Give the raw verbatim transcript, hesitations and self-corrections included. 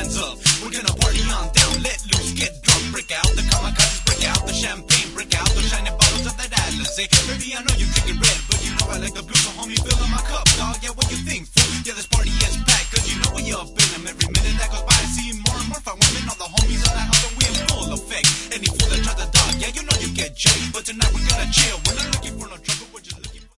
hands up. We're gonna party on down, let loose, get drunk, break out. The kamikazes break out, the champagne break out, the shining bottles of that Alizé. Baby, I know you drinking red, but you know I like the blue, so homie, fill up my cup, dog. Yeah, what you think, fool? Yeah, this party is packed, cause you know we up in them. Every minute that goes by, I see more and more fine women. All the homies on the house, and we in full effect. Any fool that tries to dog, yeah, you know you get jacked, but tonight we're gonna chill.